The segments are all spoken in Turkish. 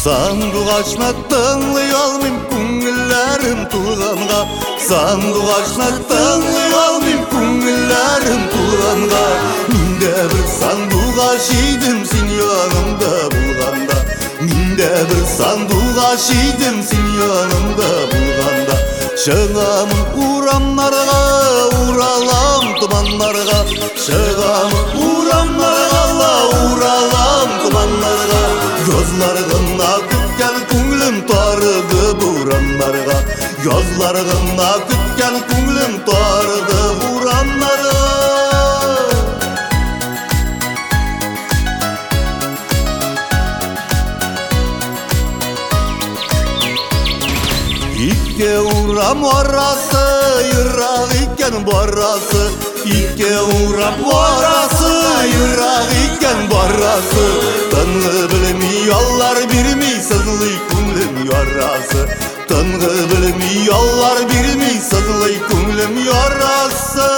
Sandık açmaktan uyalmayım күңелләрем туганга. Sandık açmaktan uyalmayım күңелләрем туганга. Миндә бер сандук ачыйдым син янымда булганда. Миндә бер сандук ачыйдым син янымда булганда. Чыгам урамнарга, уралам туманнарга. Чыгам урамнарга, уралам туманнарга. Gözlarına kütken күңлем тарыды бураннарга. Gözlarına kütken күңлем тарыды бураннарга. İkke uğram orası, yırrak iken barası. İkke uğram orası, yırrak iken barası. Tanrı bilmi yollar birmi, sızlı күңлем yarası. Tanrı bilmi yollar birmi, sızlı күңлем yarası.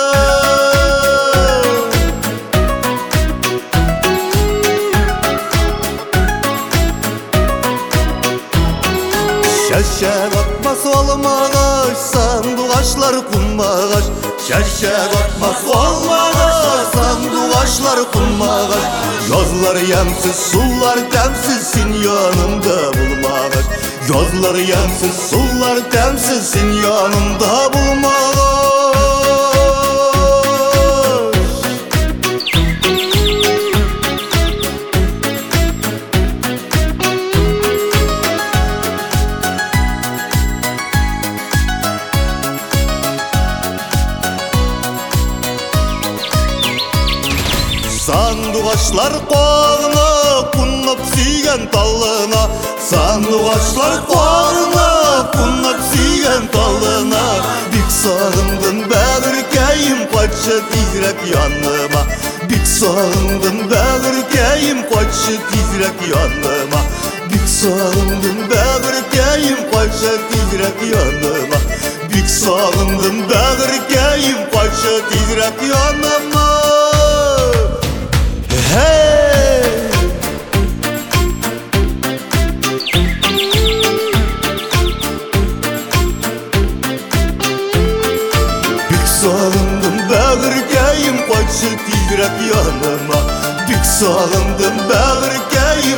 Şeşek atmaz olmağaç, sandugaçlar kunmağaç. Şeşek atmaz olmağaç, sandugaçlar kunmağaç. Yazlar yemsiz, sular temsiz, sin yanımda bulmağaç. Yazlar yemsiz, sular temsiz, sin yanımda bulmağaç. Sandugaçlar qoğuna, kunnap siygen talına. Sandugaçlar qoğuna, kunnap siygen talına. Bik sağındın bägirkeyim, qoçı tizrek yanıma. Bik sağındın bägirkeyim, qoçı tizrek yanıma. Bik sağındın bägirkeyim, qoçı tizrek yanıma. Bik sağındın bägirkeyim, qoçı tizrek yanıma. Hey! Bik sağındım bägirkeyim, qoçı tizrek yanıma. Bik sağındım bägirkeyim,